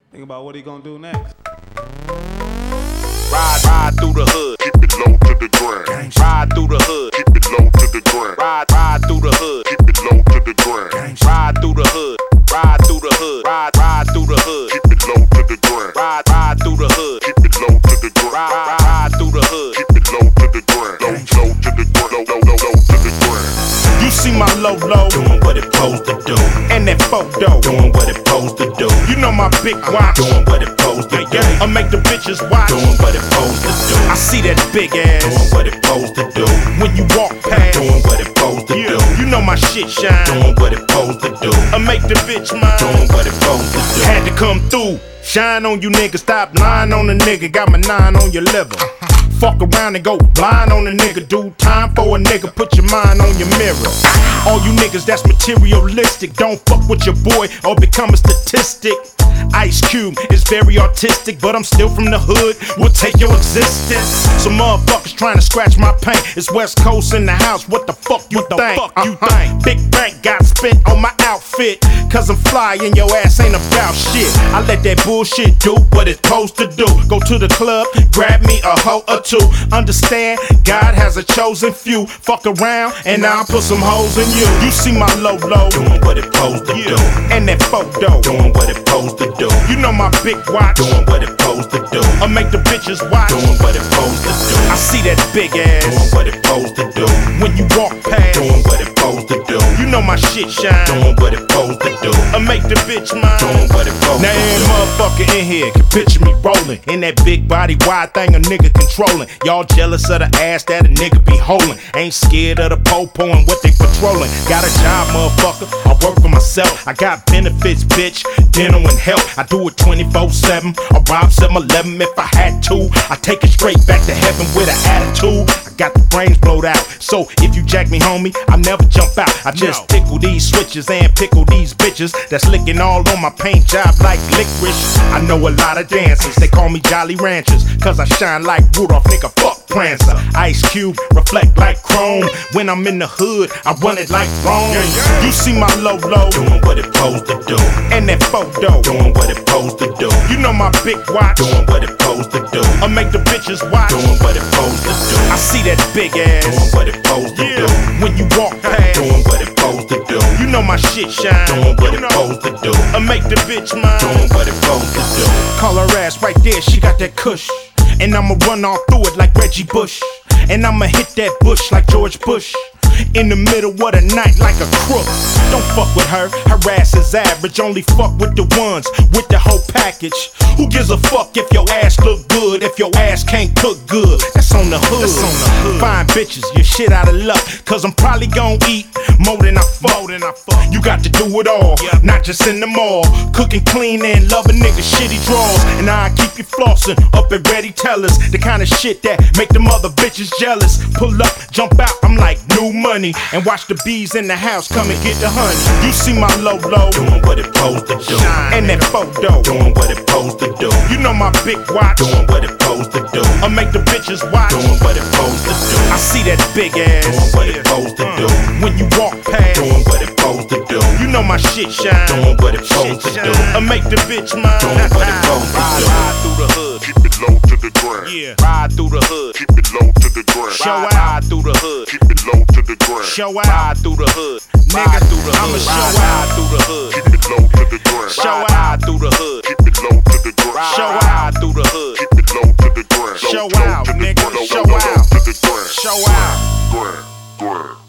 Think about what he gonna do next. Ride through the hood, keep it low to the ground. Ride through the hood, keep it low to the ground. Ride through the hood, keep it low to the ground. Ride through the hood, ride through the hood, ride through the hood, keep it low to the ground. Ride through the hood, keep it low to the ground. Ride through the hood, keep it low to the ground. Low to the ground, low to the ground. You see my low doing what it supposed to do, and that photo doing what it supposed to do. You know my big watch doing what it supposed to do. I make the bitches watch doing what it supposed to do. I see that big ass doing what it supposed to do. When you walk past doing what it supposed to do. You know my shit shine doing what it supposed to do. I make the bitch mine doing what it supposed to do. Had to come through, shine on you niggas, stop lying on the nigga. Got my 9 on your liver. Fuck around and go blind on a nigga, dude. Time for a nigga, put your mind on your mirror. All you niggas that's materialistic, don't fuck with your boy or become a statistic. Ice Cube is very artistic, but I'm still from the hood, will take your existence. Some motherfuckers trying to scratch my paint. It's West Coast in the house, what the fuck you think? Big bank got spent on my outfit, cause I'm fly and your ass ain't about shit. I let that bullshit do what it's supposed to do. Go to the club, grab me a hoe or two. Understand, God has a chosen few. Fuck around and I'll put some hoes in you. You see my low doing what it supposed to do, and that photo doing what it supposed to do. You know my big watch doing what it supposed to do. I make the bitches watch doing what it supposed to do. I see that big ass doing what it supposed to do. When you walk past doing what it supposed to do. You know my shit shine doing what it supposed to do. I make the bitch mine doing what it supposed to do. Now every motherfucker in here can picture me rolling in that big body wide thing a nigga controlling. Y'all jealous of the ass that a nigga be holding. Ain't scared of the po-po and what they patrolling. Got a job, motherfucker, I work for myself. I got benefits, bitch, dental and health. I do it 24/7. I rob 7-Eleven if I had to. I take it straight back to heaven with an attitude. I got the brains blowed out, so if you jack me, homie, I never jump out. I just tickle these switches and pickle these bitches that's licking all on my paint job like licorice. I know a lot of dancers, they call me Jolly Ranchers, cause I shine like Rudolph, nigga, fuck Prancer. Ice Cube, reflect like chrome. When I'm in the hood, I run it like Rome. You see my low doing what it supposed to do, and that photo doing what it supposed to do. You know my big watch doing what it supposed to do. I make the bitches watch doing what it supposed to do. I see that big ass doing what it supposed to do. When you walk past doing what it supposed to do. You know my shit shine doing what it supposed to do. I make the bitch mine doing what it supposed to do. Call her ass right there, she got that kush, and I'ma run all through it like Reggie Bush. And I'ma hit that bush like George Bush. In the middle of the night like a crook. Don't fuck with her ass is average. Only fuck with the ones with the whole package. Who gives a fuck if your ass look good, if your ass can't cook good? That's on the hood. Fine bitches, you're shit out of luck, cause I'm probably gon' eat more than I fuck. You got to do it all, not just in the mall. Cooking clean and love a nigga shitty draws. And I keep you flossing up at Ready Tellers. The kind of shit that make them other bitches jealous. Pull up, jump out, I'm like new money. And watch the bees in the house come and get the honey. You see my low doing what it supposed to do, and that photo doing what it supposed to do. You know my big watch doing what it supposed to do. I make the bitches watch doing what it supposed to do. I see that big ass doing what it supposed to do. When you walk past doing what it supposed to do. You know my shit shine doing what it supposed to do. I make the bitch mine doing what it supposed to do. Ride through the hood, keep it low to the ground. Ride through the hood, keep it low to the ground. Ride through the hood, keep it low to the ground. Show out. Ride through the hood, nigga, through the hood. I'ma show Ride through the hood, out. keep it low to the ground. Show Ride through the hood, keep it low